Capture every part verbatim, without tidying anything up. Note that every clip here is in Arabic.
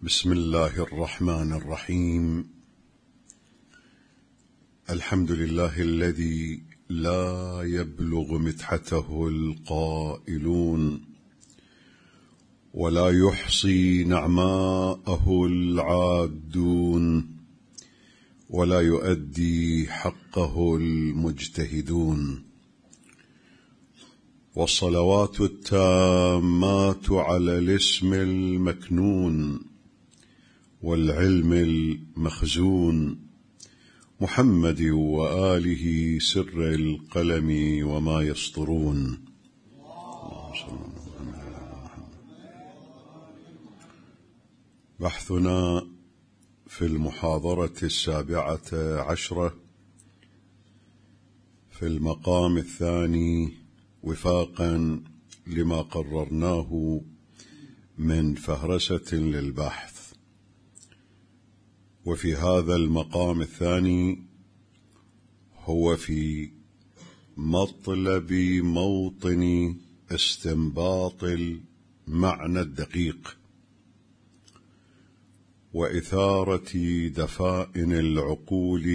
بسم الله الرحمن الرحيم. الحمد لله الذي لا يبلغ مدحته القائلون ولا يحصي نعماءه العادون ولا يؤدي حقه المجتهدون، والصلوات التامات على الاسم المكنون والعلم المخزون محمد وآله سر القلم وما يسطرون. بحثنا في المحاضرة السابعة عشرة في المقام الثاني وفاقا لما قررناه من فهرسة للبحث. وفي هذا المقام الثاني هو في مطلب موطن استنباط المعنى الدقيق وإثارة دفائن العقول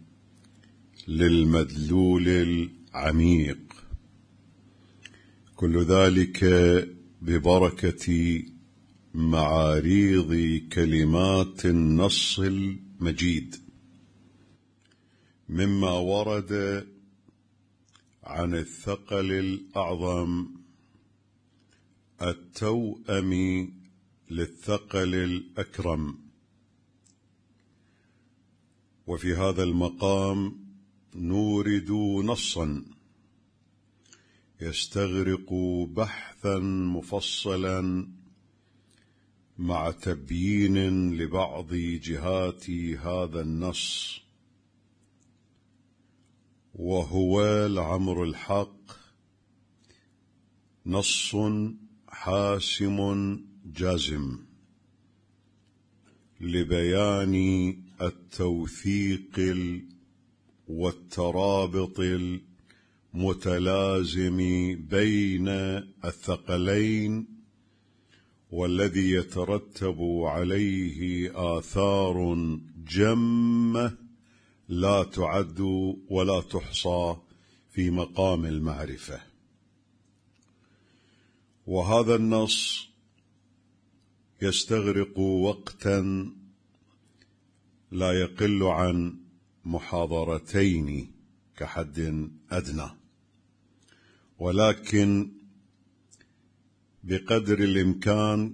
للمدلول العميق، كل ذلك ببركة معاريض كلمات النص المجيد مما ورد عن الثقل الأعظم التوأم للثقل الأكرم. وفي هذا المقام نورد نصا يستغرق بحثا مفصلا مع تبيين لبعض جهات هذا النص، وهو لعمر الحق نص حاسم جازم لبيان التوثيق والترابط المتلازم بين الثقلين، والذي يترتب عليه آثار جمة لا تعد ولا تحصى في مقام المعرفة. وهذا النص يستغرق وقتا لا يقل عن محاضرتين كحد أدنى، ولكن بقدر الإمكان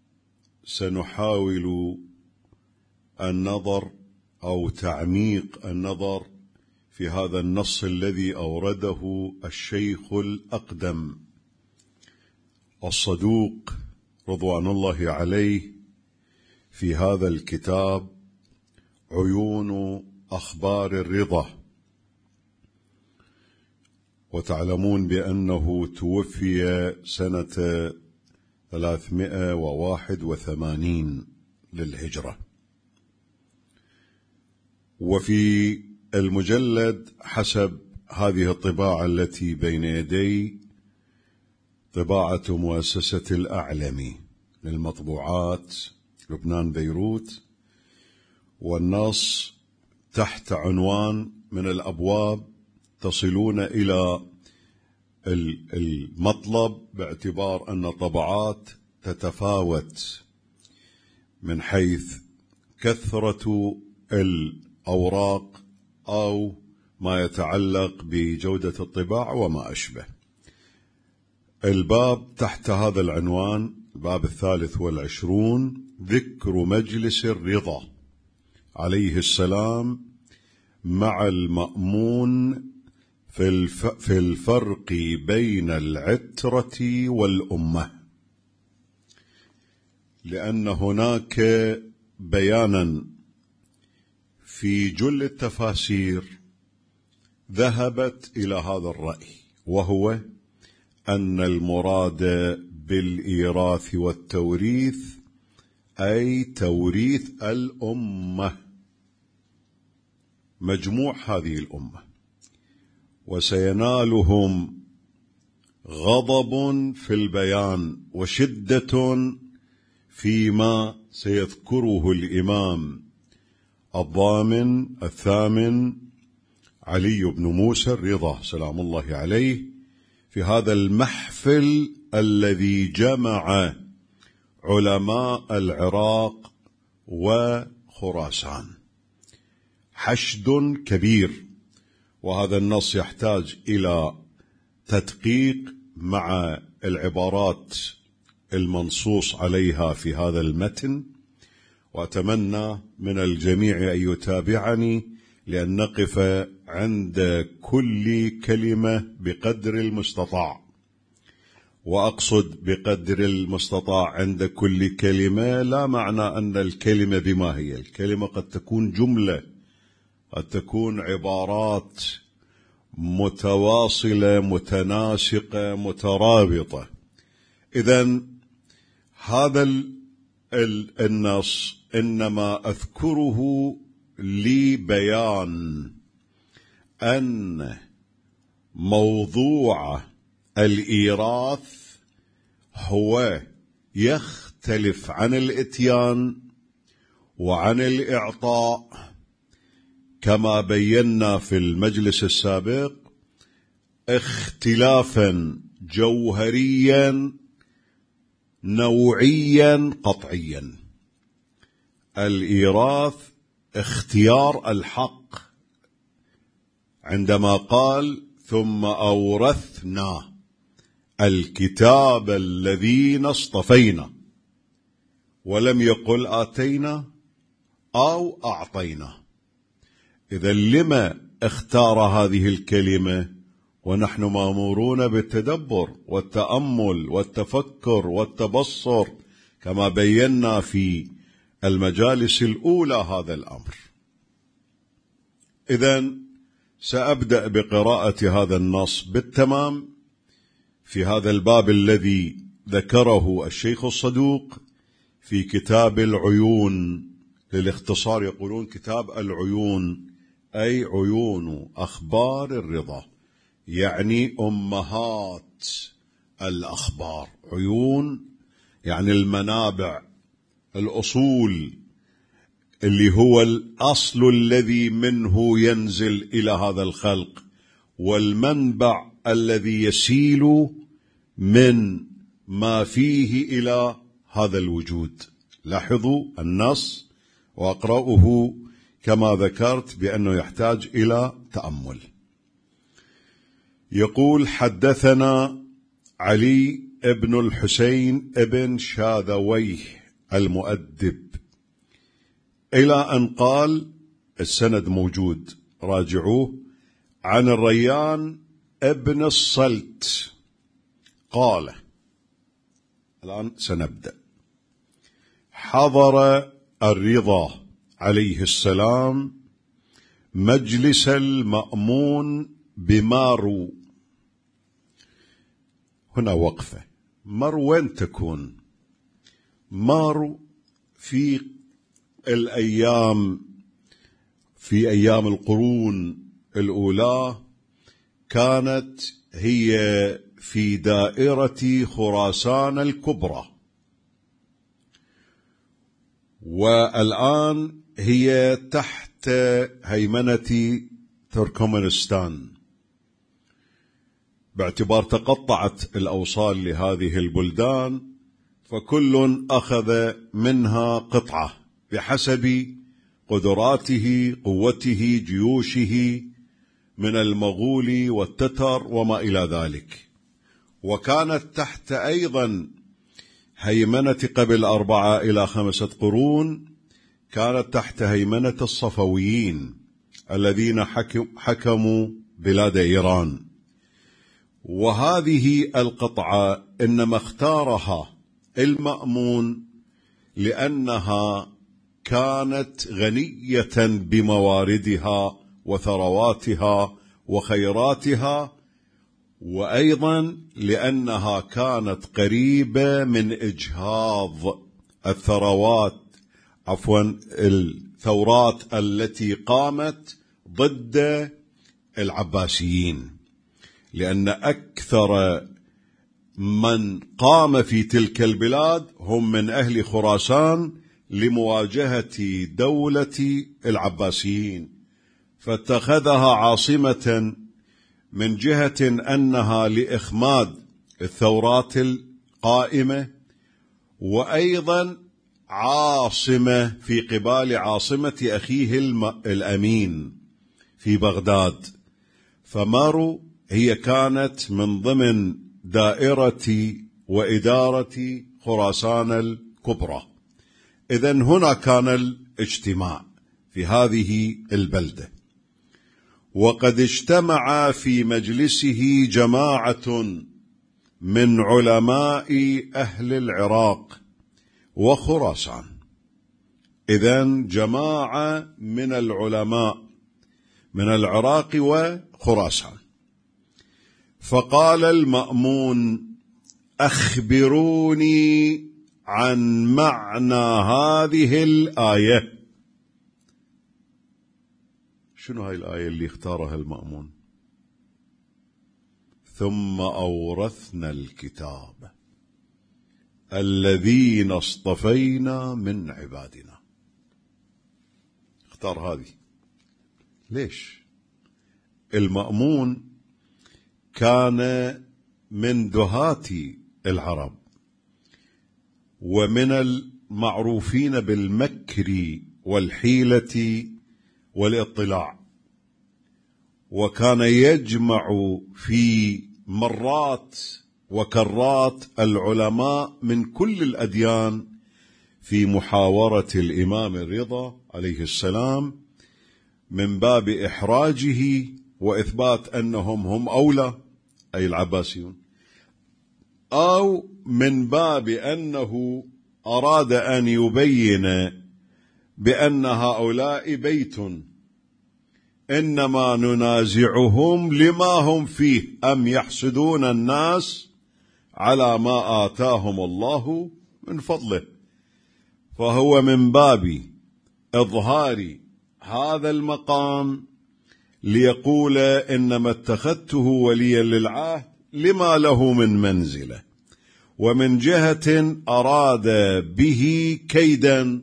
سنحاول النظر أو تعميق النظر في هذا النص الذي أورده الشيخ الأقدم الصدوق رضوان الله عليه في هذا الكتاب عيون أخبار الرضا. وتعلمون بأنه توفي سنة ثلاثمائة وواحد وثمانين للهجرة. وفي المجلد حسب هذه الطباعة التي بين يدي طباعة مؤسسة الأعلمي للمطبوعات لبنان بيروت، والنص تحت عنوان من الأبواب تصلون إلى المطلب، باعتبار أن طبعات تتفاوت من حيث كثرة الأوراق أو ما يتعلق بجودة الطباعة وما أشبه. الباب تحت هذا العنوان الباب الثالث والعشرون ذكر مجلس الرضا عليه السلام مع المأمون في الفرق بين العترة والأمة، لأن هناك بيانا في جل التفاسير ذهبت إلى هذا الرأي، وهو أن المراد بالإيراث والتوريث أي توريث الأمة، مجموع هذه الأمة، فيما سيذكره الإمام الضامن الثامن علي بن موسى الرضا سلام الله عليه في هذا المحفل الذي جمع علماء العراق وخراسان، حشد كبير. وهذا النص يحتاج إلى تدقيق مع العبارات المنصوص عليها في هذا المتن، وأتمنى من الجميع أن يتابعني لأن نقف عند كل كلمة بقدر المستطاع. وأقصد بقدر المستطاع عند كل كلمة لا معنى أن الكلمة بما هي، الكلمة قد تكون جملة، قد تكون عبارات متواصلة متناسقة مترابطة. إذن هذا النص إنما أذكره لبيان أن موضوع الإيراث هو يختلف عن الإتيان وعن الإعطاء كما بينا في المجلس السابق اختلافا جوهريا نوعيا قطعيا. الإيراث اختيار الحق، عندما قال ثم أورثنا الكتاب الذين اصطفينا، ولم يقل آتينا أو أعطينا. إذا لما اختار هذه الكلمة ونحن مأمورون بالتدبر والتأمل والتفكر والتبصر كما بينا في المجالس الأولى هذا الأمر؟ إذن سأبدأ بقراءة هذا النص بالتمام في هذا الباب الذي ذكره الشيخ الصدوق في كتاب العيون. للاختصار يقولون كتاب العيون، أي عيون أخبار الرضا، يعني أمهات الأخبار. عيون يعني المنابع، الأصول، اللي هو الأصل الذي منه ينزل إلى هذا الخلق، والمنبع الذي يسيل من ما فيه إلى هذا الوجود. لاحظوا النص وأقرأه كما ذكرت بأنه يحتاج إلى تأمل. يقول: حدثنا علي ابن الحسين ابن شاذويه المؤدب، إلى أن قال، السند موجود راجعوه، عن الريان ابن الصلت قال. الآن سنبدأ. حضر الرضا عليه السلام مجلس المأمون بمارو. هنا وقفة. مارو وين تكون؟ مارو في الأيام في أيام القرون الأولى كانت هي في دائرة خراسان الكبرى، والآن هي تحت هيمنة تركمانستان، باعتبار تقطعت الأوصال لهذه البلدان، فكل أخذ منها قطعة بحسب قدراته قوته جيوشه من المغول والتتر وما إلى ذلك. وكانت تحت أيضا هيمنة قبل أربعة إلى خمسة قرون، كانت تحت هيمنة الصفويين الذين حكموا بلاد إيران. وهذه القطعة إنما اختارها المأمون لأنها كانت غنية بمواردها وثرواتها وخيراتها، وأيضا لأنها كانت قريبة من إجهاض الثروات عفوا الثورات التي قامت ضد العباسيين، لأن أكثر من قام في تلك البلاد هم من أهل خراسان لمواجهة دولة العباسيين، فاتخذها عاصمة من جهة أنها لإخماد الثورات القائمة، وأيضا عاصمة في قبال عاصمة أخيه الأمين في بغداد. فمارو هي كانت من ضمن دائرة وإدارة خراسان الكبرى. إذن هنا كان الاجتماع في هذه البلدة، وقد اجتمع في مجلسه جماعة من علماء أهل العراق وخراسان. إذن جماعة من العلماء من العراق وخراسان. فقال المأمون: أخبروني عن معنى هذه الآية. شنو هاي الآية اللي اختارها المأمون؟ ثم أورثنا الكتاب الذين اصطفينا من عبادنا. اختار هذه ليش؟ المأمون كان من دهاة العرب ومن المعروفين بالمكر والحيلة والاطلاع، وكان يجمع في مرات وكرات العلماء من كل الأديان في محاورة الإمام الرضا عليه السلام من باب إحراجه وإثبات أنهم هم أولى، أي العباسيون، أو من باب أنه أراد أن يبين بأن هؤلاء بيت إنما ننازعهم لما هم فيه، أم يحسدون الناس على ما آتاهم الله من فضله. فهو من باب إظهار هذا المقام ليقول إنما اتخذته وليا للعهد لما له من منزله، ومن جهة أراد به كيدا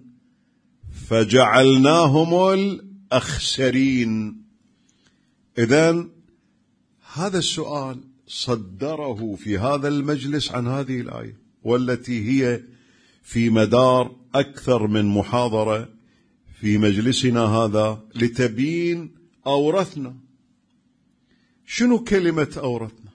فجعلناهم الأخسرين. إذن هذا السؤال صدره في هذا المجلس عن هذه الآية، والتي هي في مدار أكثر من محاضرة في مجلسنا هذا لتبين أورثنا. شنو كلمة أورثنا؟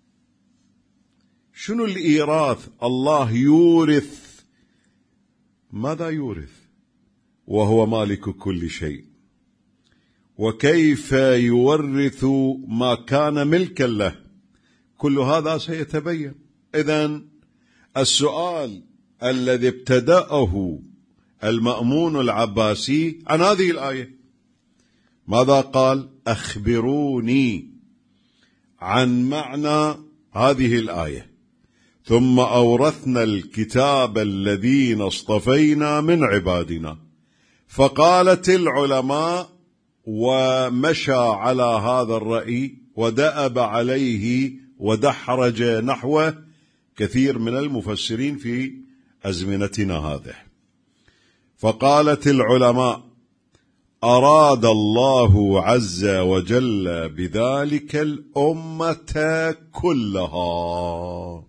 شنو الإيراث؟ الله يورث. ماذا يورث وهو مالك كل شيء؟ وكيف يورث ما كان ملكا له؟ كل هذا سيتبين. إذن السؤال الذي ابتدأه المأمون العباسي عن هذه الآية ماذا قال؟ أخبروني عن معنى هذه الآية. ثم أورثنا الكتاب الذين اصطفينا من عبادنا. فقالت العلماء ومشى على هذا الرأي ودأب عليه ودحرج نحوه كثير من المفسرين في أزمنتنا هذه. فقالت العلماء: أراد الله عز وجل بذلك الأمة كلها.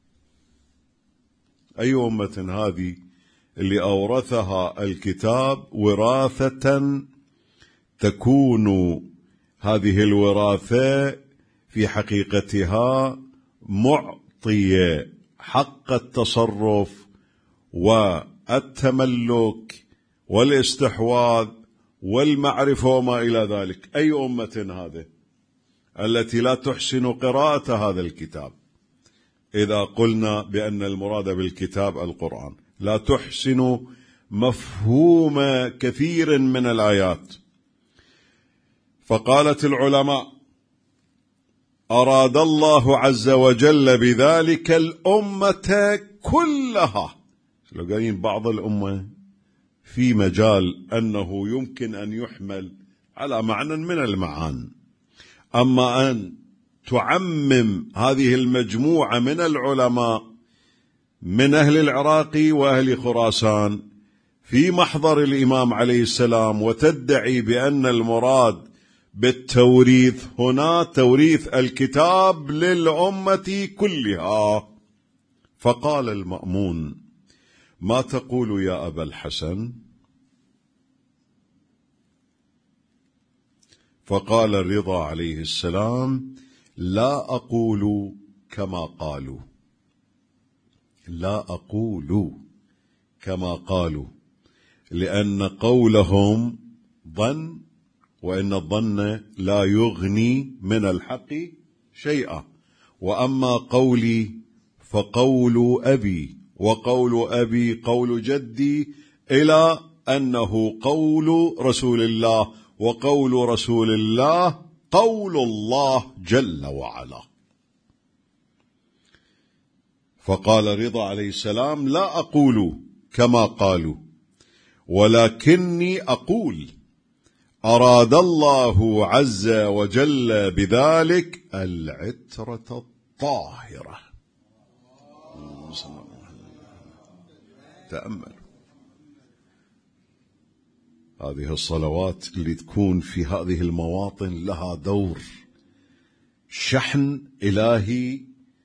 أي أمة هذه اللي أورثها الكتاب وراثة تكون هذه الوراثة في حقيقتها معطية حق التصرف والتملك والاستحواذ والمعرفة وما إلى ذلك. أي أمة هذه التي لا تحسن قراءة هذا الكتاب؟ إذا قلنا بأن المراد بالكتاب القرآن، لا تحسن مفهوم كثير من الآيات. فقالت العلماء: أراد الله عز وجل بذلك الأمة كلها. لو قايلين بعض الأمة في مجال أنه يمكن أن يحمل على معنى من المعان، أما أن تعمم هذه المجموعة من العلماء من أهل العراق وأهل خراسان في محضر الإمام عليه السلام، وتدعي بأن المراد بالتوريث هنا توريث الكتاب للأمة كلها. فقال المأمون: ما تقول يا أبا الحسن؟ فقال الرضا عليه السلام: لا أقول كما قالوا، لا أقول كما قالوا، لأن قولهم ظن، وإن الظن لا يغني من الحق شيئا، وأما قولي فقول أبي، وقول أبي قول جدي، إلى أنه قول رسول الله، وقول رسول الله قول الله جل وعلا. فقال رضا عليه السلام: لا أقول كما قالوا، ولكني أقول أراد الله عز وجل بذلك العترة الطاهرة. تأملوا هذه الصلوات اللي تكون في هذه المواطن لها دور شحن إلهي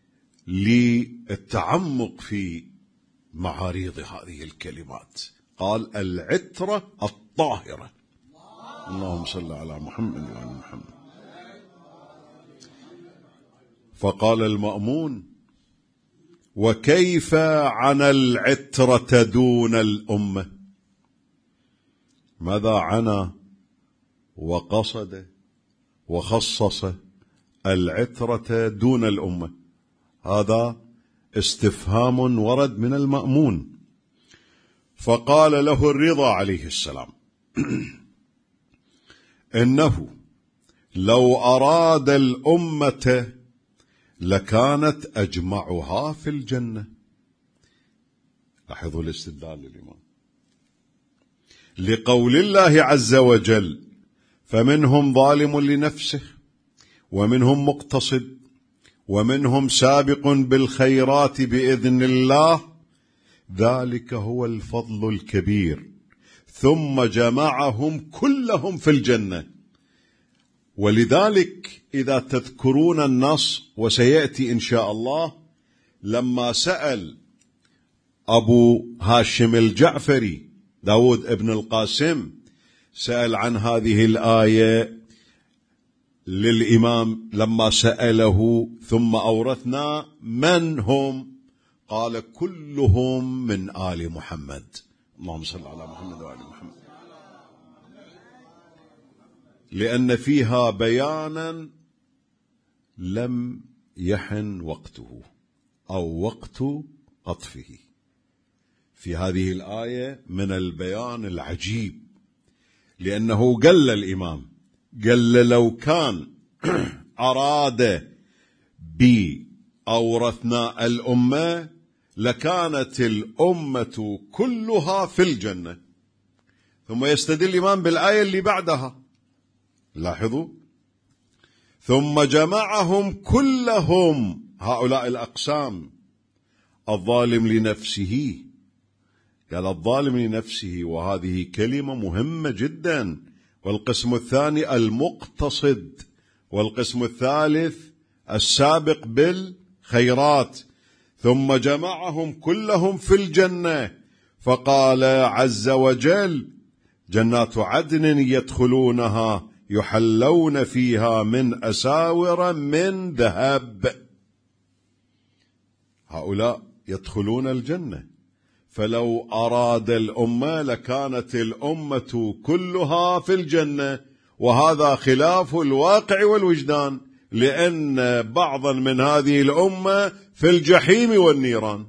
للتعمق في معاريض هذه الكلمات. قال العترة الطاهرة. اللهم صل على محمد وعلى محمد. فقال المأمون: وكيف عن العترة دون الأمة؟ ماذا عنا وقصد وخصص العترة دون الأمة؟ هذا استفهام ورد من المأمون. فقال له الرضا عليه السلام: إنه لو أراد الأمة لكانت أجمعها في الجنة. لاحظوا الاستدلال للإمام لقول الله عز وجل: فمنهم ظالم لنفسه ومنهم مقتصد ومنهم سابق بالخيرات بإذن الله، ذلك هو الفضل الكبير، ثم جمعهم كلهم في الجنة. ولذلك إذا تذكرون النص، وسيأتي إن شاء الله، لما سأل أبو هاشم الجعفري داود ابن القاسم سأل عن هذه الآية للإمام، لما سأله ثم أورثنا من هم؟ قال كلهم من آل محمد. اللهم صل على محمد وآل محمد. لأن فيها بيانا لم يحن وقته أو وقت قطفه. في هذه الآية من البيان العجيب، لأنه قال الإمام، قال لو كان أراد بي أورثنا الأمة لكانت الأمة كلها في الجنة. ثم يستدل الإمام بالآية اللي بعدها، لاحظوا: ثم جمعهم كلهم، هؤلاء الأقسام، الظالم لنفسه. قال الظالم لنفسه، وهذه كلمة مهمة جدا. والقسم الثاني المقتصد، والقسم الثالث السابق بالخيرات. ثم جمعهم كلهم في الجنة، فقال عز وجل: جنات عدن يدخلونها يحلون فيها من أساور من ذهب. هؤلاء يدخلون الجنة. فلو أراد الأمة لكانت الأمة كلها في الجنة، وهذا خلاف الواقع والوجدان، لأن بعضا من هذه الأمة في الجحيم والنيران.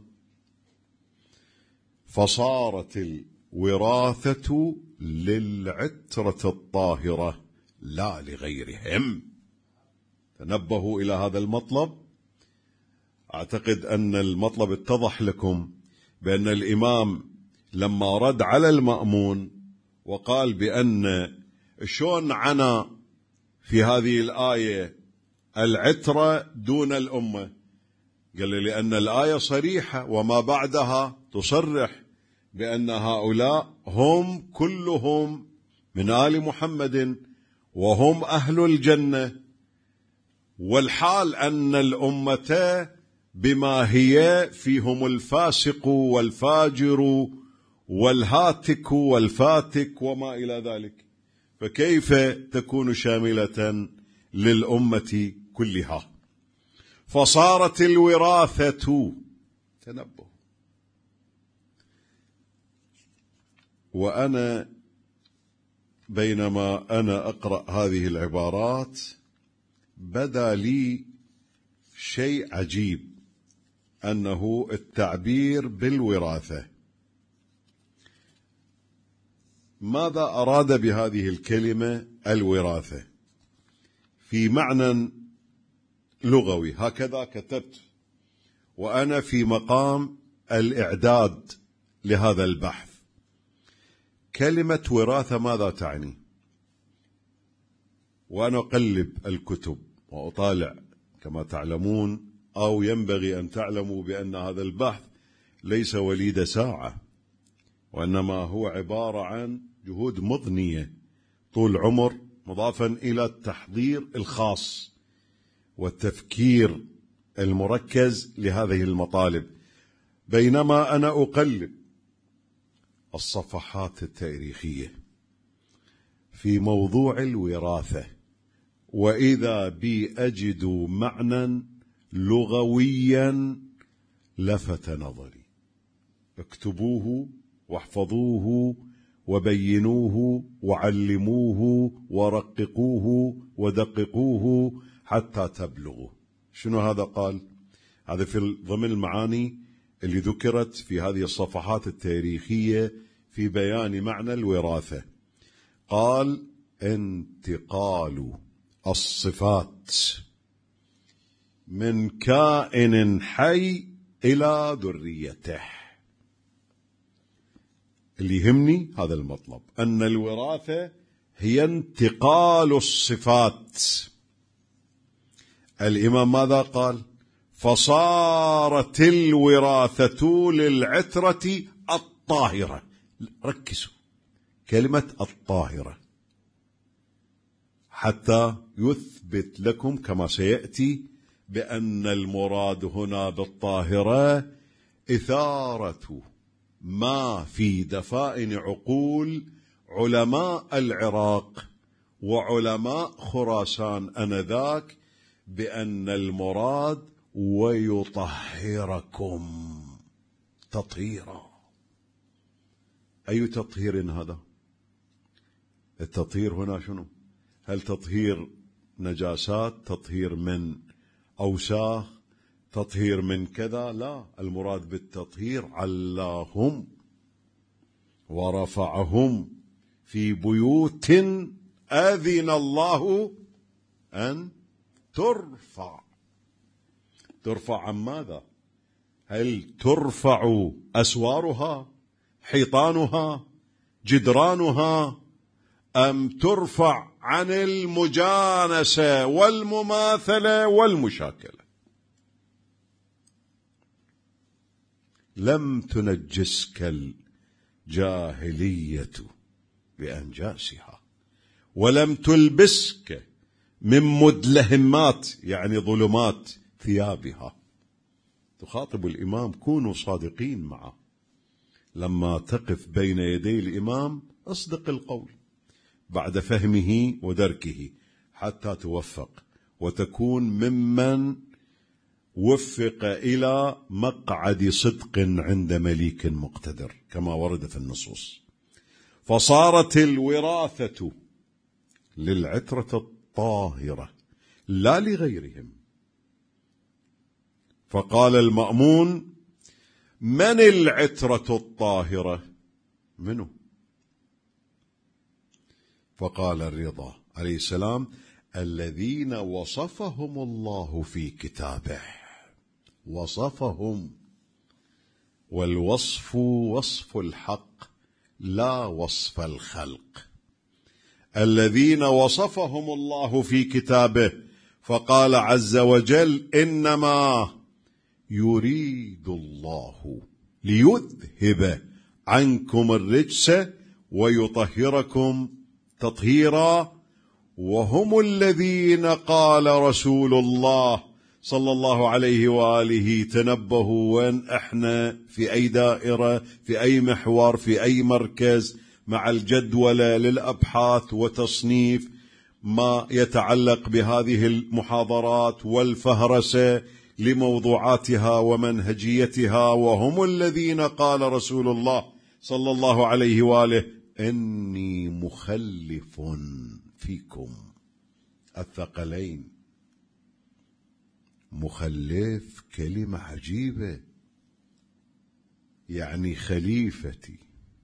فصارت الوراثة للعترة الطاهرة لا لغيرهم. تنبهوا إلى هذا المطلب. أعتقد أن المطلب اتضح لكم، بأن الإمام لما رد على المأمون وقال بأن شلون عنا في هذه الآية العترة دون الأمة؟ قال لي لأن الآية صريحة وما بعدها تصرح بأن هؤلاء هم كلهم من آل محمد وهم أهل الجنة، والحال أن الأمة بما هي فيهم الفاسق والفاجر والهاتك والفاتك وما إلى ذلك، فكيف تكون شاملة للأمة كلها؟ فصارت الوراثة، تنبه، وأنا بينما أنا أقرأ هذه العبارات بدا لي شيء عجيب، أنه التعبير بالوراثة. ماذا أراد بهذه الكلمة الوراثة؟ في معنى لغوي هكذا كتبت، وأنا في مقام الإعداد لهذا البحث. كلمة وراثة ماذا تعني؟ وأنا أقلب الكتب وأطالع كما تعلمون، أو ينبغي أن تعلموا بأن هذا البحث ليس وليد ساعة، وإنما هو عبارة عن جهود مضنية طول عمر، مضافا إلى التحضير الخاص والتفكير المركز لهذه المطالب. بينما أنا أقلب الصفحات التاريخية في موضوع الوراثة، وإذا بي أجد معنى لغويا لفت نظري. اكتبوه واحفظوه وبينوه وعلموه ورققوه ودققوه حتى تبلغوا. شنو هذا قال؟ هذا في ضمن المعاني اللي ذكرت في هذه الصفحات التاريخية في بيان معنى الوراثة. قال: انتقال الصفات من كائن حي إلى ذريته. اللي يهمني هذا المطلب، أن الوراثة هي انتقال الصفات. الإمام ماذا قال؟ فصارت الوراثة للعترة الطاهرة. ركزوا كلمة الطاهرة حتى يثبت لكم كما سيأتي بأن المراد هنا بالطاهرة إثارة ما في دفائن عقول علماء العراق وعلماء خراسان آنذاك بأن المراد ويطهركم تطهيرا. أي تطهير هذا؟ التطهير هنا شنو؟ هل تطهير نجاسات، تطهير من أوساخ، تطهير من كذا؟ لا، المراد بالتطهير علاهم ورفعهم في بيوت أذن الله أن ترفع. ترفع عن ماذا؟ هل ترفع أسوارها، حيطانها، جدرانها، أم ترفع عن المجانسة والمماثلة والمشاكلة؟ لم تنجسك الجاهلية بأنجاسها، ولم تلبسك من مدلهمات يعني ظلمات ثيابها. تخاطب الإمام، كونوا صادقين معه. لما تقف بين يدي الإمام اصدق القول بعد فهمه ودركه حتى توفق وتكون ممن وفق إلى مقعد صدق عند مليك مقتدر كما ورد في النصوص. فصارت الوراثة للعترة الطاهرة لا لغيرهم. فقال المأمون: من العترة الطاهرة؟ منه؟ فقال الرضا عليه السلام: الذين وصفهم الله في كتابه. وصفهم، والوصف وصف الحق لا وصف الخلق. الذين وصفهم الله في كتابه فقال عز وجل: إنما يريد الله ليذهب عنكم الرجس ويطهركم تطهيرا. وهم الذين قال رسول الله صلى الله عليه وآله: تنبهوا وين احنا، في أي دائرة، في أي محور، في أي مركز، مع الجدولة للأبحاث وتصنيف ما يتعلق بهذه المحاضرات والفهرسة لموضوعاتها ومنهجيتها. وهم الذين قال رسول الله صلى الله عليه وآله: إني مخلف فيكم الثقلين. مخلف كلمة عجيبة، يعني خليفتي.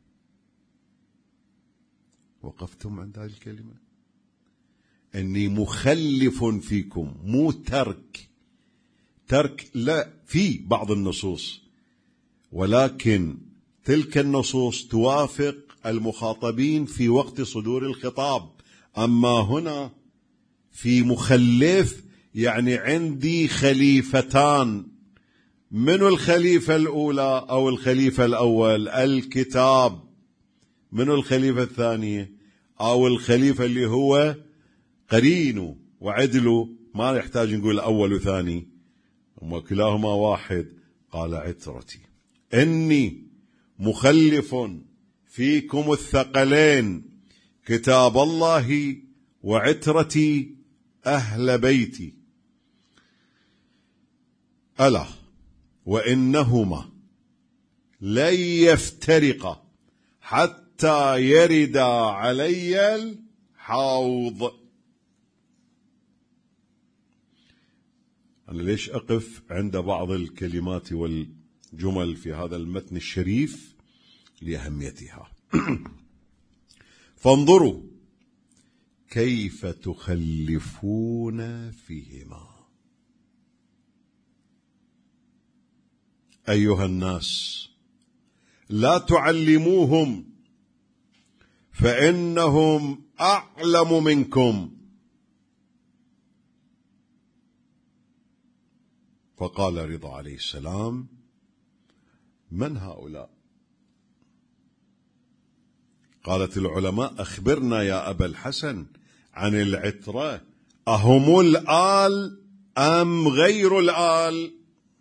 وقفتم عند هذه الكلمة؟ إني مخلف فيكم، مو ترك. ترك لا في بعض النصوص، ولكن تلك النصوص توافق المخاطبين في وقت صدور الخطاب. أما هنا في مخلف يعني عندي خليفتان. من الخليفة الأولى أو الخليفة الأول؟ الكتاب. من الخليفة الثانية أو الخليفة اللي هو قرينه وعدله؟ ما يحتاج نقول أول وثاني، هما كلاهما واحد. قال: عترتي، إني مخلف فيكم الثقلين، كتاب الله وعترتي أهل بيتي، ألا وإنهما لن يفترقا حتى يردا علي الحوض. أنا ليش أقف عند بعض الكلمات والجمل في هذا المتن الشريف؟ لأهميتها. فانظروا كيف تخلفون فيهما. أيها الناس، لا تعلموهم فإنهم أعلم منكم. فقال رضا عليه السلام: من هؤلاء؟ قالت العلماء: أخبرنا يا أبا الحسن عن العترة، أهم الآل أم غير الآل؟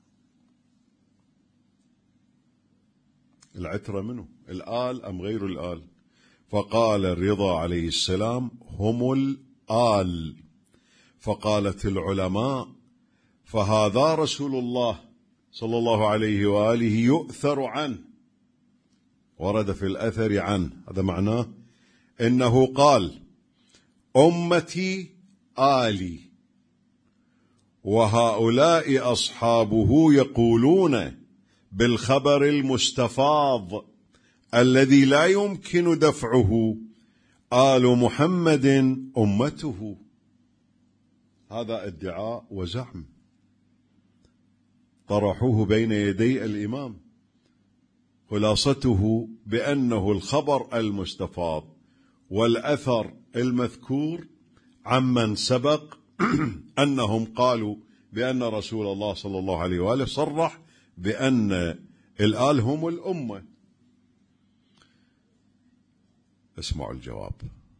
العترة منه، الآل أم غير الآل؟ فقال الرضا عليه السلام: هم الآل. فقالت العلماء: فهذا رسول الله صلى الله عليه وآله يؤثر عنه، ورد في الأثر عنه، هذا معناه إنه قال: أمتي آلي، وهؤلاء أصحابه يقولون بالخبر المستفاض الذي لا يمكن دفعه: آل محمد أمته. هذا ادعاء وزعم طرحوه بين يدي الإمام، خلاصته بأنه الخبر المستفاض والأثر المذكور عمن سبق أنهم قالوا بأن رسول الله صلى الله عليه وآله صرح بأن الآل هم الأمة. اسمعوا الجواب.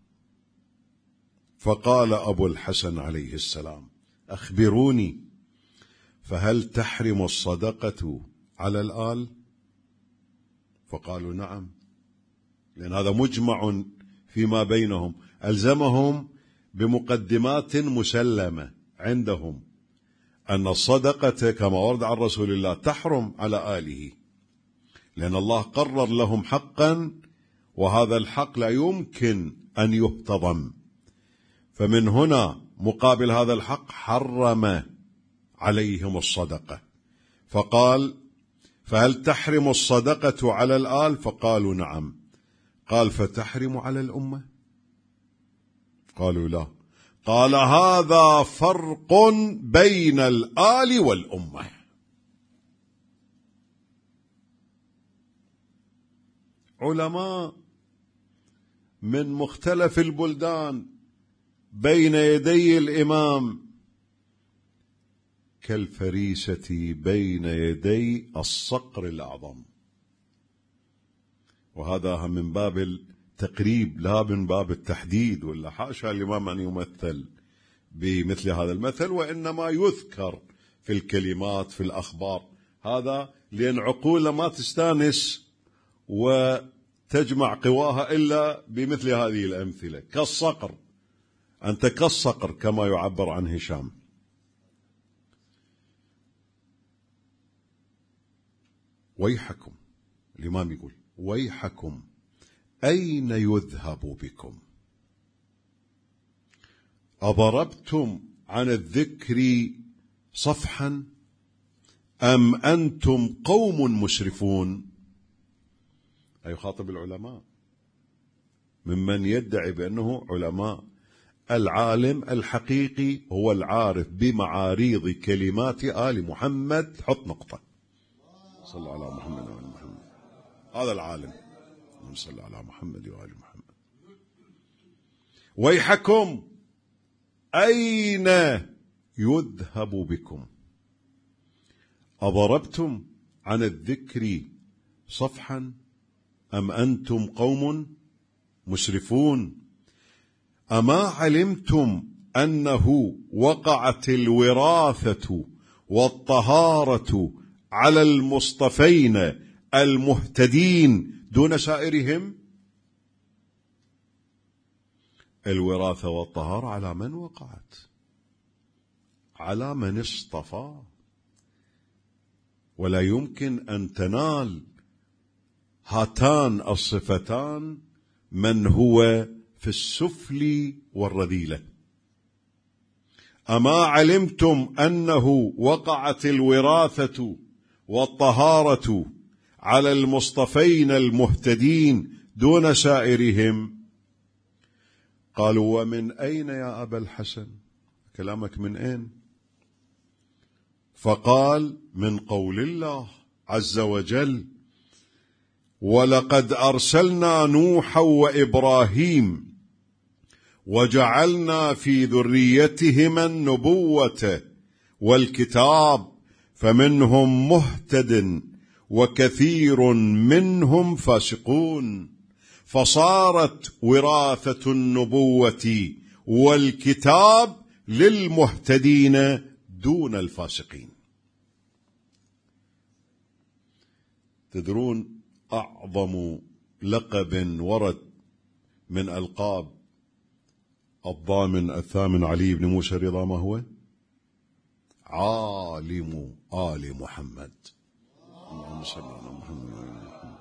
فقال أبو الحسن عليه السلام: أخبروني، فهل تحرم الصدقة على الآل؟ فقالوا: نعم، لأن هذا مجمع فيما بينهم، ألزمهم بمقدمات مسلمة عندهم أن الصدقة كما ورد عن رسول الله تحرم على آله، لأن الله قرر لهم حقا، وهذا الحق لا يمكن أن يهتضم. فمن هنا مقابل هذا الحق حرم عليهم الصدقة. فقال: فهل تحرم الصدقة على الآل؟ فقالوا: نعم. قال: فتحرم على الأمة؟ قالوا: لا. قال: هذا فرق بين الآل والأمة. علماء من مختلف البلدان بين يدي الإمام كالفريسة بين يدي الصقر الأعظم. وهذا من باب التقريب لا من باب التحديد، ولا حاشا الإمام أن يمثل بمثل هذا المثل، وإنما يذكر في الكلمات في الأخبار. هذا لأن عقولنا ما تستانس وتجمع قواها إلا بمثل هذه الأمثلة. كالصقر، أنت كالصقر كما يعبر عن هشام. ويحكم، الإمام يقول ويحكم أين يذهب بكم؟ أضربتم عن الذكر صفحا أم أنتم قوم مسرفون؟ أي يخاطب العلماء ممن يدعي بأنه علماء. العالم الحقيقي هو العارف بمعاريض كلمات آل محمد. حط نقطة. صلى الله على محمد وآل محمد. هذا العالم. صلى على محمد وآل محمد. ويحكم أين يذهب بكم؟ أضربتم عن الذكر صفحا أم أنتم قوم مسرفون؟ أما علمتم أنه وقعت الوراثة والطهارة على المصطفين المهتدين دون سائرهم؟ الوراثة والطهارة على من وقعت؟ على من اصطفى. ولا يمكن أن تنال هاتان الصفتان من هو في السفل والرذيلة. أما علمتم أنه وقعت الوراثة والطهارة على المصطفين المهتدين دون سائرهم؟ قالوا ومن أين يا أبا الحسن؟ كلامك من أين؟ فقال من قول الله عز وجل ولقد أرسلنا نوحا وإبراهيم وجعلنا في ذريتهما النبوة والكتاب فمنهم مهتد وكثير منهم فاسقون. فصارت وراثة النبوة والكتاب للمهتدين دون الفاسقين. تدرون أعظم لقب ورد من ألقاب الضامن الثامن علي بن موسى الرضا ما هو؟ عالم آل محمد. اللهم صل على محمد وآل محمد.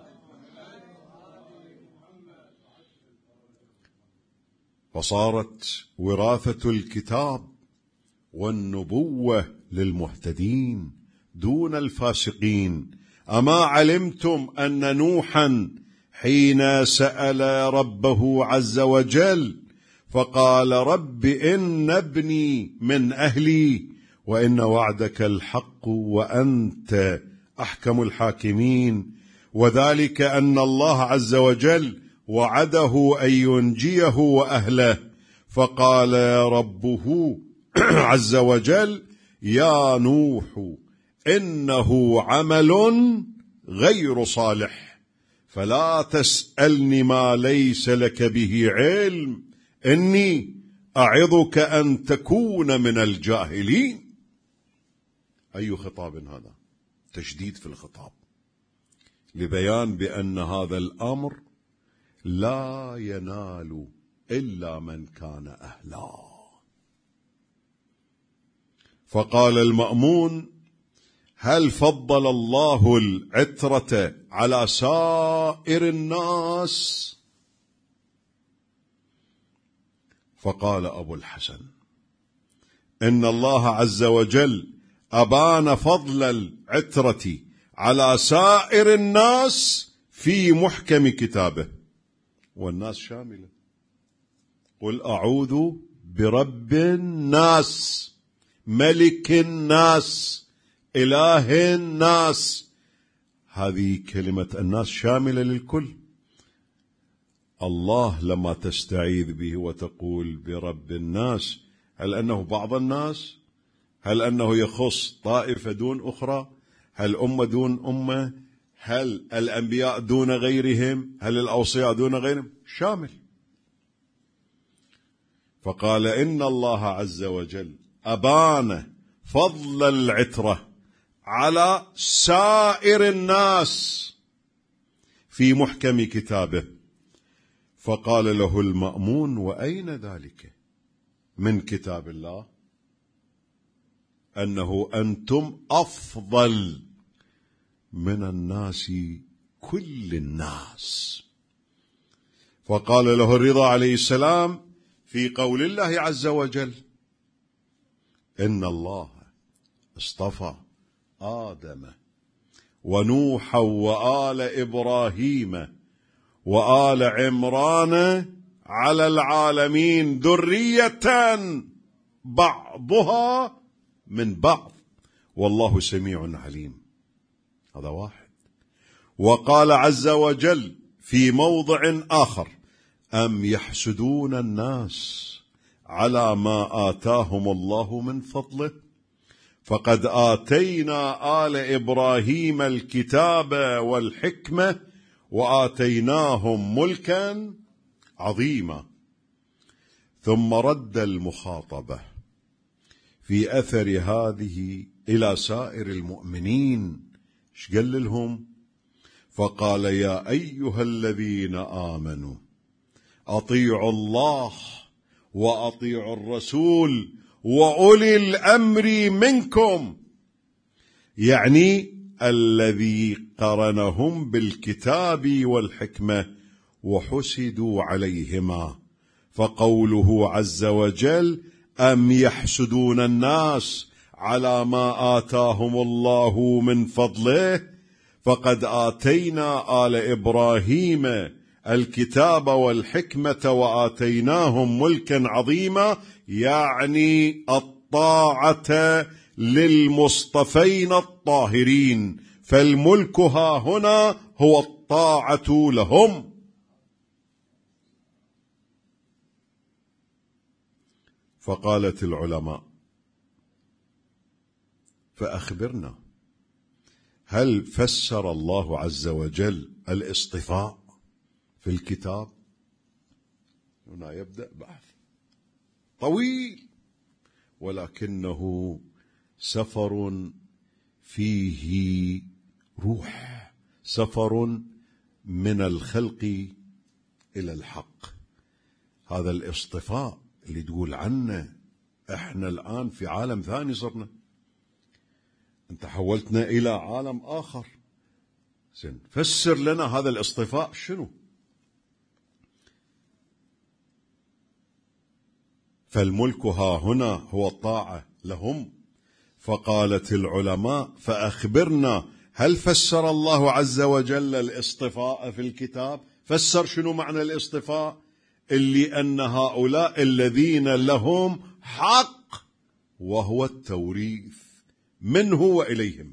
فصارت وراثة الكتاب والنبوة للمهتدين دون الفاسقين. أما علمتم أن نوحا حين سأل ربه عز وجل فقال رب إن ابني من أهلي وإن وعدك الحق وأنت أحكم الحاكمين، وذلك أن الله عز وجل وعده أن ينجيه وأهله، فقال ربه عز وجل يا نوح إنه عمل غير صالح فلا تسألني ما ليس لك به علم إني أعظك أن تكون من الجاهلين. أي خطاب هذا؟ تشديد في الخطاب لبيان بأن هذا الأمر لا ينال إلا من كان أهلا. فقال المأمون هل فضل الله العترة على سائر الناس؟ فقال أبو الحسن إن الله عز وجل أبان فضل العترة على سائر الناس في محكم كتابه، والناس شاملة. قل أعوذ برب الناس ملك الناس إله الناس. هذه كلمة الناس شاملة للكل. الله لما تستعيذ به وتقول برب الناس، هل أنه بعض الناس؟ هل أنه يخص طائفة دون أخرى؟ هل أمة دون أمة؟ هل الأنبياء دون غيرهم؟ هل الأوصياء دون غيرهم؟ شامل. فقال إن الله عز وجل أبان فضل العترة على سائر الناس في محكم كتابه، فقال له المأمون: وأين ذلك من كتاب الله؟ أنه أنتم أفضل من الناس كل الناس. فقال له الرضا عليه السلام في قول الله عز وجل: إن الله اصطفى آدم ونوحا وآل إبراهيم وآل عمران على العالمين ذرية بعضها من بعض والله سميع عليم. هذا واحد. وقال عز وجل في موضع آخر: أم يحسدون الناس على ما آتاهم الله من فضله فقد آتينا آل إبراهيم الكتاب والحكمة وآتيناهم ملكا عظيما. ثم رد المخاطبة في أثر هذه إلى سائر المؤمنين. ايش قال لهم؟ فقال: يا أيها الذين آمنوا أطيعوا الله وأطيعوا الرسول وأولي الأمر منكم، يعني الذي قرنهم بالكتاب والحكمة وحسدوا عليهما. فقوله عز وجل: أم يحسدون الناس على ما آتاهم الله من فضله فقد آتينا آل إبراهيم الكتاب والحكمة وآتيناهم ملكا عظيما، يعني الطاعة للمصطفين الطاهرين، فالملك ها هنا هو الطاعة لهم. فقالت العلماء: فأخبرنا، هل فسر الله عز وجل الاصطفاء في الكتاب؟ هنا يبدأ بحث طويل، ولكنه سفر فيه روح، سفر من الخلق إلى الحق. هذا الاصطفاء اللي تقول عنه احنا الآن في عالم ثاني صرنا، انت حولتنا إلى عالم آخر. زين، فسر لنا هذا الاصطفاء شنو؟ فالملك ها هنا هو الطاعة لهم. فقالت العلماء: فأخبرنا، هل فسر الله عز وجل الاصطفاء في الكتاب؟ فسر شنو معنى الاصطفاء؟ اللي أن هؤلاء الذين لهم حق وهو التوريث منه وإليهم.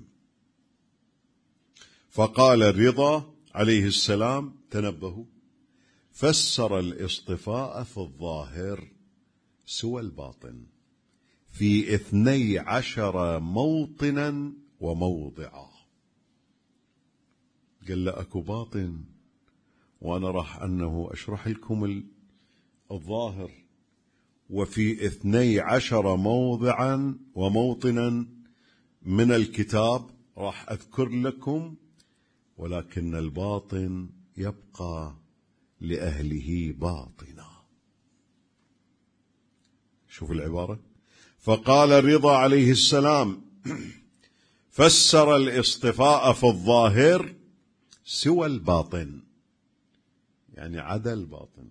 فقال الرضا عليه السلام: تنبهوا، فسر الاصطفاء في الظاهر سوى الباطن في اثني عشر موطنا وموضعا. قال له أكو باطن، وأنا راح أنه أشرح لكم الظاهر. وفي اثني عشر موضعا وموطنا من الكتاب راح أذكر لكم، ولكن الباطن يبقى لأهله باطنا. شوف العبارة. فقال الرضا عليه السلام: فسر الاصطفاء في الظاهر سوى الباطن، يعني عدا الباطن،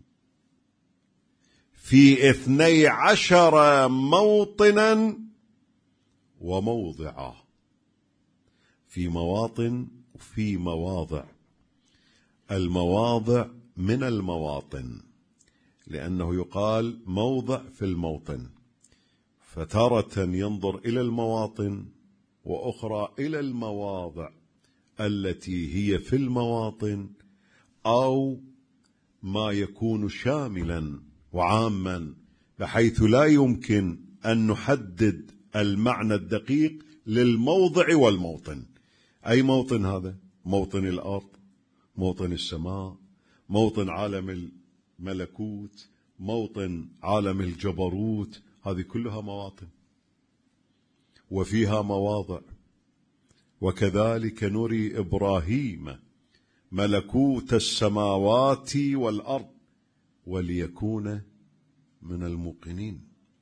في اثني عشر موطنا وموضعا، في مواطن وفي مواضع. المواضع من المواطن، لأنه يقال موضع في الموطن، فتارة ينظر إلى المواطن وأخرى إلى المواضع التي هي في المواطن، أو ما يكون شاملا وعاما بحيث لا يمكن أن نحدد المعنى الدقيق للموضع والموطن. أي موطن هذا؟ موطن الأرض، موطن السماء، موطن عالم الملكوت، موطن عالم الجبروت، هذه كلها مواطن وفيها مواضع. وكذلك نري إبراهيم ملكوت السماوات والأرض وليكون من الموقنين.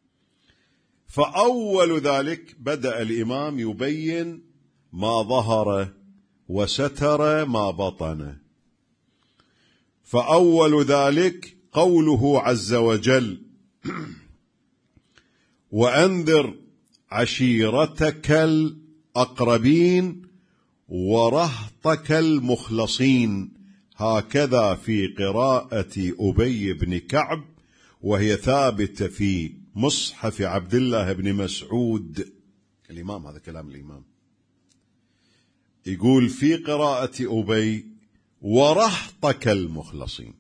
فأول ذلك بدأ الإمام يبين ما ظهر وستر ما بطن. فأول ذلك قوله عز وجل: وأنذر عشيرتك الأقربين ورهطك المخلصين، هكذا في قراءة أبي بن كعب، وهي ثابتة في مصحف عبد الله بن مسعود. الإمام، هذا كلام الإمام، يقول في قراءة أبي: ورهطك المخلصين.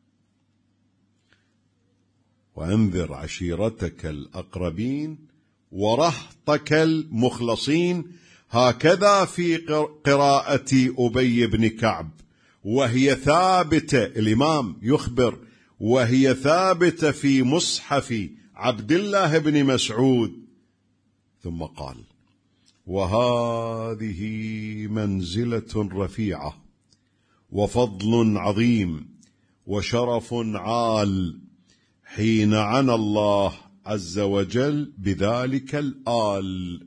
وأنذر عشيرتك الأقربين ورهطك المخلصين، هكذا في قراءة أبي بن كعب، وهي ثابتة، الإمام يخبر، وهي ثابتة في مصحف عبد الله بن مسعود. ثم قال: وهذه منزلة رفيعة وفضل عظيم وشرف عال، حين عنى الله عز وجل بذلك الآل،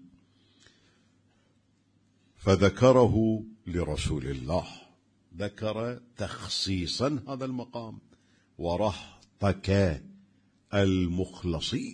فذكره لرسول الله، ذكر تخصيصا هذا المقام: ورهطك المخلصين،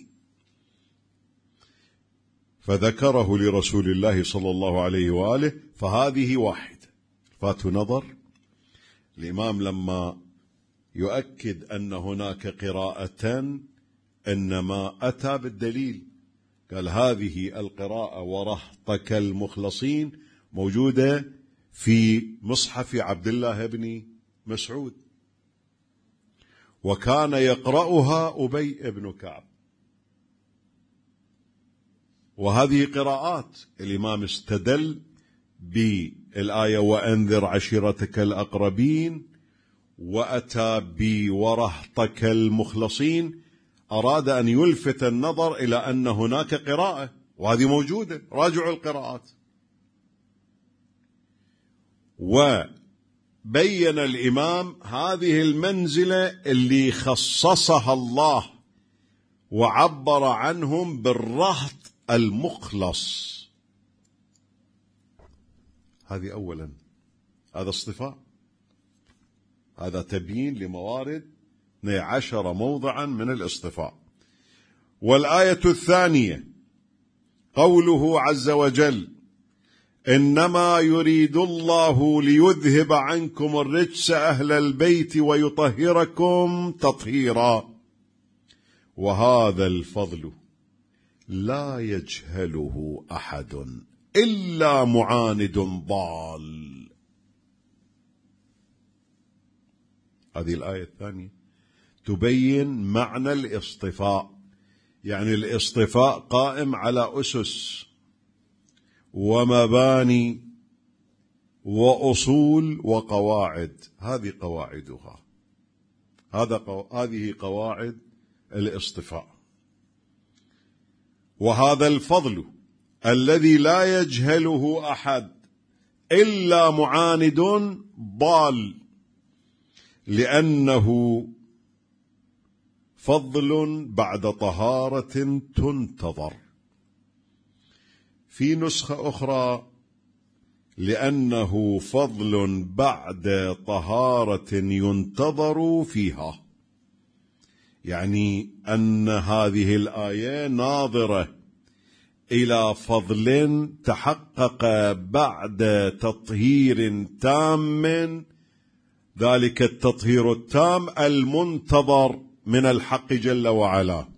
فذكره لرسول الله صلى الله عليه وآله. فهذه واحد فات نظر. الإمام لما يؤكد أن هناك قراءة إنما أتى بالدليل، قال هذه القراءة ورهطك المخلصين موجودة في مصحف عبد الله بن مسعود، وكان يقرأها أبي بن كعب. وهذه قراءات الإمام استدل بالآية وأنذر عشيرتك الأقربين، وأتى بورهطك المخلصين، أراد أن يلفت النظر إلى أن هناك قراءة، وهذه موجودة، راجعوا القراءات. وبين الإمام هذه المنزلة اللي خصصها الله وعبر عنهم بالرهط المخلص. هذه أولا، هذا اصطفاء، هذا تبيين لموارد اثني عشر موضعا من الاصطفاء. والآية الثانية قوله عز وجل: إنما يريد الله ليذهب عنكم الرجس أهل البيت ويطهركم تطهيرا، وهذا الفضل لا يجهله أحد إلا معاند ضال. هذه الآية الثانية تبين معنى الاصطفاء، يعني الاصطفاء قائم على أسس ومباني وأصول وقواعد، هذه قواعدها، هذا قو... هذه قواعد الاصطفاء. وهذا الفضل الذي لا يجهله أحد إلا معاند ضال، لأنه فضل بعد طهارة تنتظر. في نسخة أخرى: لأنه فضل بعد طهارة ينتظر فيها، يعني أن هذه الآية ناظرة إلى فضل تحقق بعد تطهير تام، ذلك التطهير التام المنتظر من الحق جل وعلا.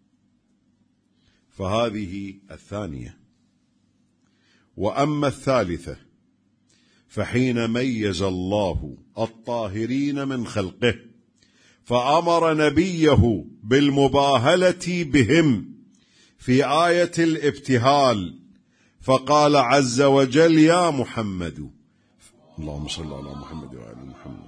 فهذه الثانية. وأما الثالثة فحين ميز الله الطاهرين من خلقه فأمر نبيه بالمباهلة بهم في آية الابتهال، فقال عز وجل: يا محمد، اللهم صل على محمد وآل محمد.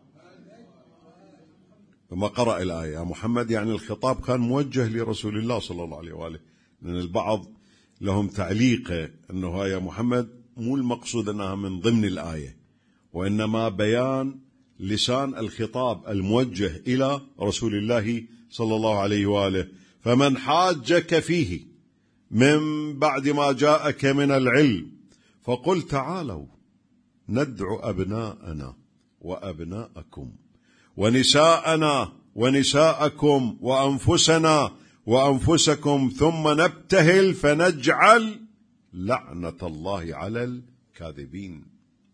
ثم قرأ الآية يا محمد، يعني الخطاب كان موجه لرسول الله صلى الله عليه وآله، لأن البعض لهم تعليقه أنه يا محمد مو المقصود أنها من ضمن الآية، وإنما بيان لسان الخطاب الموجه إلى رسول الله صلى الله عليه وآله. فمن حاجك فيه من بعد ما جاءك من العلم فقل تعالوا ندعو أبناءنا وأبناءكم ونساءنا ونساءكم وأنفسنا وأنفسكم ثم نبتهل فنجعل لعنة الله على الكاذبين.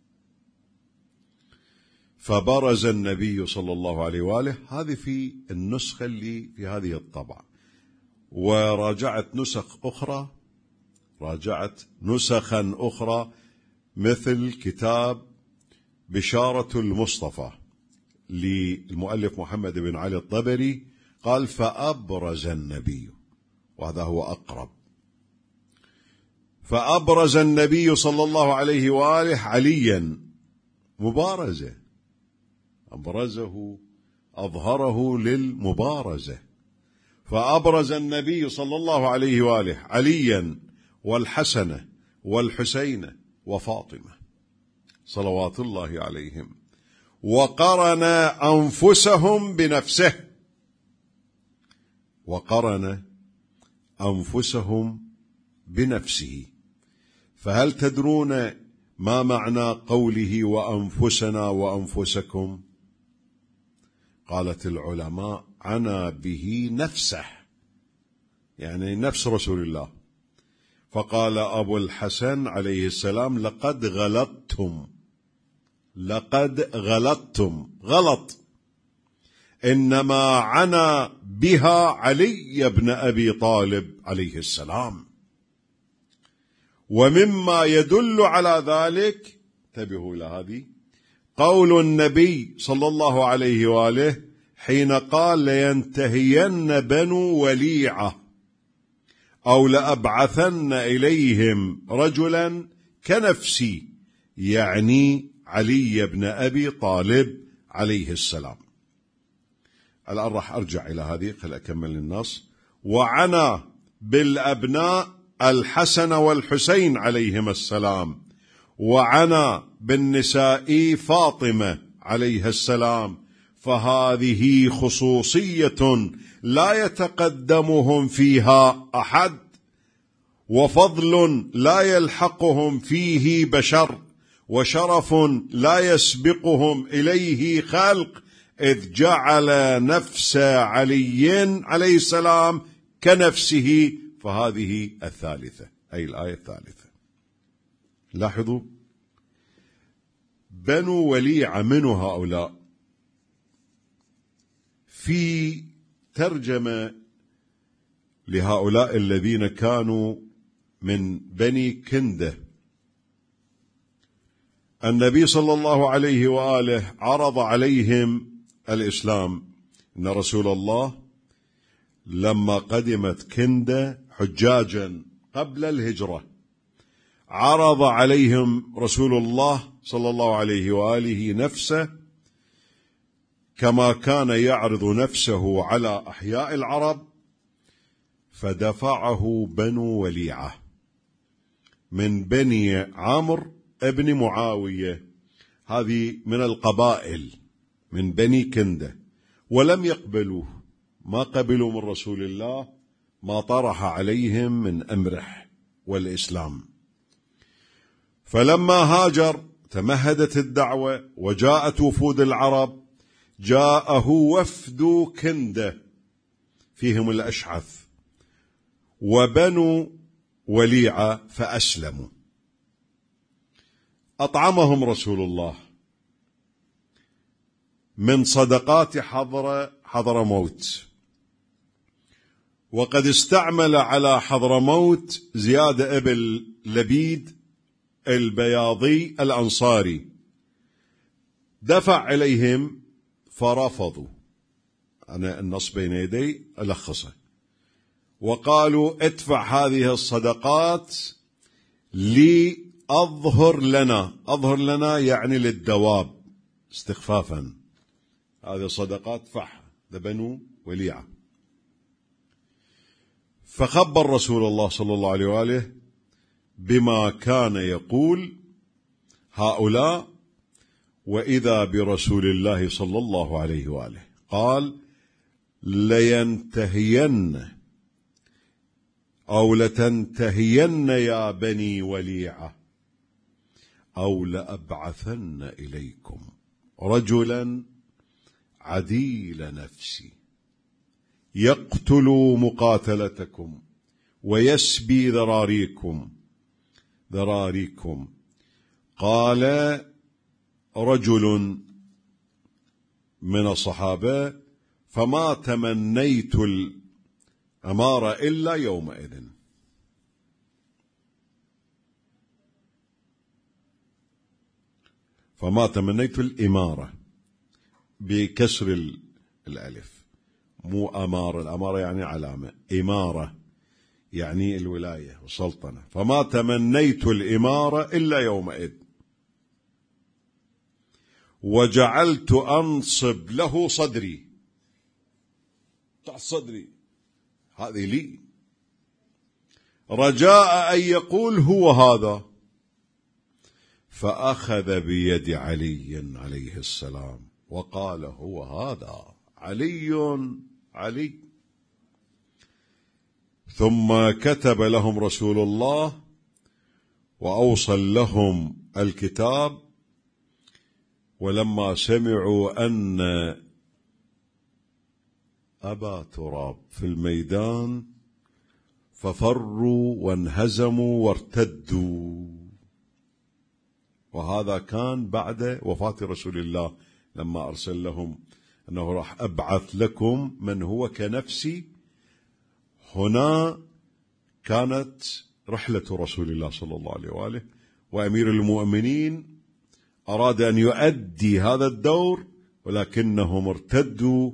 فبرز النبي صلى الله عليه وآله. هذه في النسخة اللي في هذه الطبعة، وراجعت نسخ أخرى، راجعت نسخا أخرى مثل كتاب بشارة المصطفى للمؤلف محمد بن علي الطبري، قال فأبرز النبي، وهذا هو أقرب. فأبرز النبي صلى الله عليه وآله عليا مبارزة، أبرزه أظهره للمبارزة. فأبرز النبي صلى الله عليه وآله عليا والحسن والحسين وفاطمة صلوات الله عليهم، وقرن أنفسهم بنفسه، وقرن أنفسهم بنفسه. فهل تدرون ما معنى قوله وأنفسنا وأنفسكم؟ قالت العلماء عنا به نفسه، يعني نفس رسول الله. فقال أبو الحسن عليه السلام لقد غلطتم، لقد غلطتم، غلط، إنما عنا بها علي بن أبي طالب عليه السلام. ومما يدل على ذلك، انتبهوا إلى هذه، قول النبي صلى الله عليه وآله حين قال لينتهين بنو وليعة أو لأبعثن إليهم رجلا كنفسي، يعني علي بن أبي طالب عليه السلام. الآن راح أرجع إلى هذه، خل أكمل النص. وعنا بالأبناء الحسن والحسين عليهما السلام، وعنا بالنساء فاطمة عليها السلام، فهذه خصوصية لا يتقدمهم فيها أحد، وفضل لا يلحقهم فيه بشر، وشرف لا يسبقهم إليه خلق، إذ جعل نفس علي عليه السلام كنفسه. فهذه الثالثة، أي الآية الثالثة. لاحظوا بنو وليعة من هؤلاء؟ في ترجمة لهؤلاء الذين كانوا من بني كندة، النبي صلى الله عليه وآله عرض عليهم الإسلام. إن رسول الله لما قدمت كندة حجاجا قبل الهجرة، عرض عليهم رسول الله صلى الله عليه وآله نفسه كما كان يعرض نفسه على أحياء العرب، فدفعه بنو وليعة من بني عمرو ابن معاوية، هذه من القبائل من بني كندة، ولم يقبلوه، ما قبلوا من رسول الله ما طرح عليهم من أمره والإسلام. فلما هاجر تمهدت الدعوة وجاءت وفود العرب، جاءه وفد كندة فيهم الأشعث وبنو وليعة فأسلموا. أطعمهم رسول الله من صدقات حضر حضرموت، وقد استعمل على حضرموت زياد ابن لبيد البياضي الأنصاري، دفع إليهم فرفضوا. أنا النص بين يدي ألخصه. وقالوا ادفع هذه الصدقات لأظهر لنا، أظهر لنا يعني للدواب استخفافا، هذه صدقات فح لبنو وليعة. فخبر رسول الله صلى الله عليه وآله بما كان يقول هؤلاء، وإذا برسول الله صلى الله عليه وآله قال لينتهين أو لتنتهين يا بني وليعة أو لأبعثن إليكم رجلا عديل نفسي يقتل مقاتلتكم ويسبي ذراريكم ذراريكم. قال رجل من الصحابة فما تمنيت الأمارة إلا يومئذ. فما تمنيت الإمارة بكسر الألف، مو أمارة، الأمارة يعني علامة، إمارة يعني الولاية والسلطنة. فما تمنيت الإمارة إلا يومئذ، وجعلت أنصب له صدري، تحت صدري هذه لي، رجاء أن يقول هو هذا. فأخذ بيد علي عليه السلام وقال هو هذا علي علي. ثم كتب لهم رسول الله وأوصل لهم الكتاب، ولما سمعوا أن أبا تراب في الميدان ففروا وانهزموا وارتدوا. وهذا كان بعد وفاة رسول الله لما أرسل لهم أنه راح أبعث لكم من هو كنفسي. هنا كانت رحلة رسول الله صلى الله عليه وآله، وأمير المؤمنين أراد أن يؤدي هذا الدور ولكنهم ارتدوا،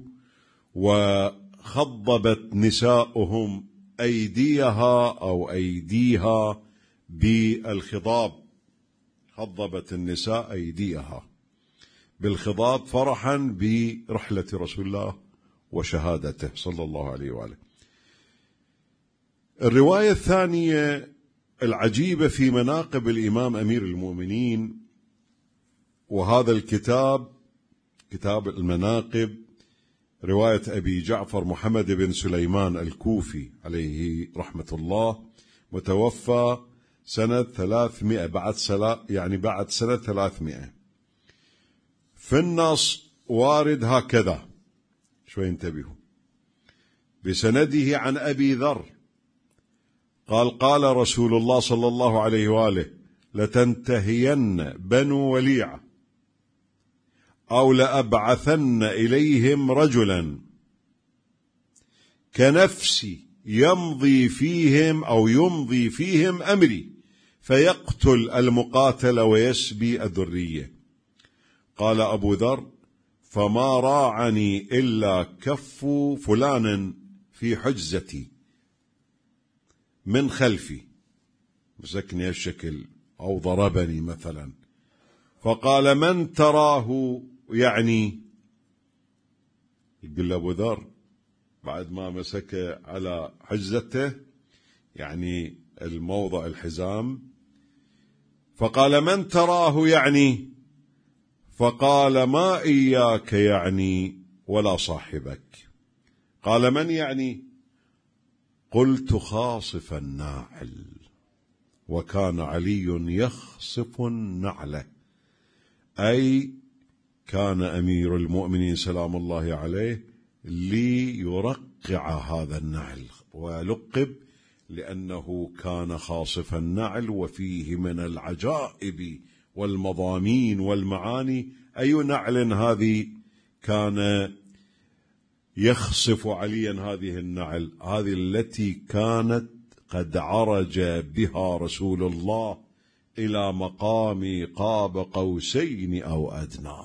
وخضبت نساؤهم أيديها أو أيديها بالخضاب، خضبت النساء أيديها بالخضاب فرحا برحلة رسول الله وشهادته صلى الله عليه وآله. الرواية الثانية العجيبة في مناقب الإمام أمير المؤمنين، وهذا الكتاب كتاب المناقب رواية أبي جعفر محمد بن سليمان الكوفي عليه رحمة الله، متوفى سنة ثلاثمائة بعد سلا يعني بعد سنة ثلاثمائة. في النص وارد هكذا، شوي انتبهوا، بسنده عن أبي ذر قال قال رسول الله صلى الله عليه وآله لتنتهين بنو وليعة أو لأبعثن إليهم رجلا كنفسي يمضي فيهم أو يمضي فيهم أمري فيقتل المقاتل ويسبي الذرية. قال أبو ذر فما راعني إلا كف فلان في حجزتي من خلفي، مسكني الشكل أو ضربني مثلا، فقال من تراه يعني، يقول أبو ذر بعد ما مسك على حجزته يعني الموضع الحزام، فقال من تراه يعني، فقال ما إياك يعني ولا صاحبك. قال من يعني؟ قلت خاصف الناعل، وكان علي يخصف النعل، أي كان أمير المؤمنين سلام الله عليه ليرقع هذا النعل، ولقب لأنه كان خاصف النعل، وفيه من العجائب والمضامين والمعاني. أي نعل هذه كان يخصف عليا هذه النعل؟ هذه التي كانت قد عرج بها رسول الله إلى مقام قاب قوسين أو أدنى.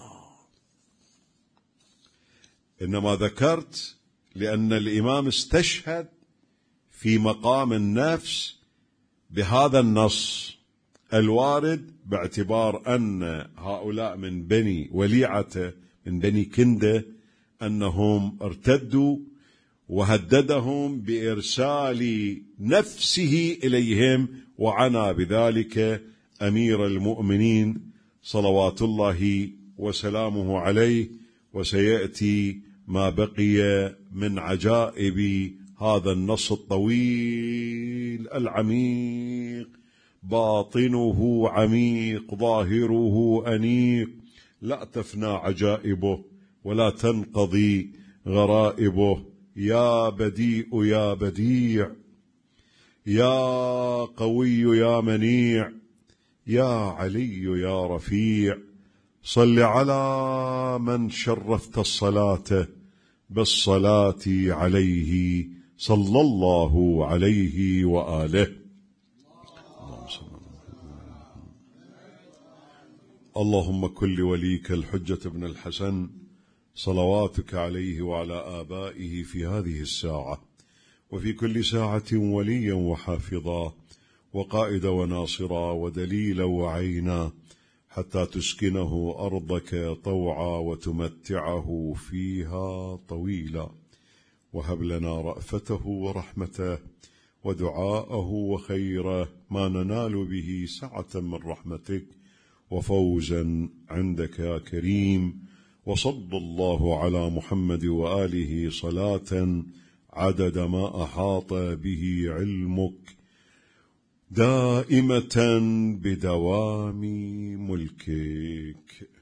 إنما ذكرت لأن الإمام استشهد في مقام النفس بهذا النص الوارد، باعتبار أن هؤلاء من بني وليعة من بني كندة أنهم ارتدوا، وهددهم بإرسال نفسه إليهم، وعنى بذلك أمير المؤمنين صلوات الله وسلامه عليه. وسيأتي ما بقي من عجائب هذا النص الطويل العميق، باطنه عميق ظاهره أنيق، لا تفنى عجائبه ولا تنقضي غرائبه. يا بديء يا بديع، يا قوي يا منيع، يا علي يا رفيع، صل على من شرفت الصلاة بالصلاة عليه صلى الله عليه وآله. اللهم كن لوليك الحجة بن الحسن صلواتك عليه وعلى آبائه في هذه الساعة وفي كل ساعة وليا وحافظا وقائدا وناصرا ودليلا وعينا، حتى تسكنه أرضك طوعا وتمتعه فيها طويلا. وهب لنا رأفته ورحمته ودعاءه وخيره ما ننال به سعة من رحمتك وفوزا عندك يا كريم. وصلى الله على محمد وآله صلاة عدد ما أحاط به علمك، دائمة بدوام ملكك.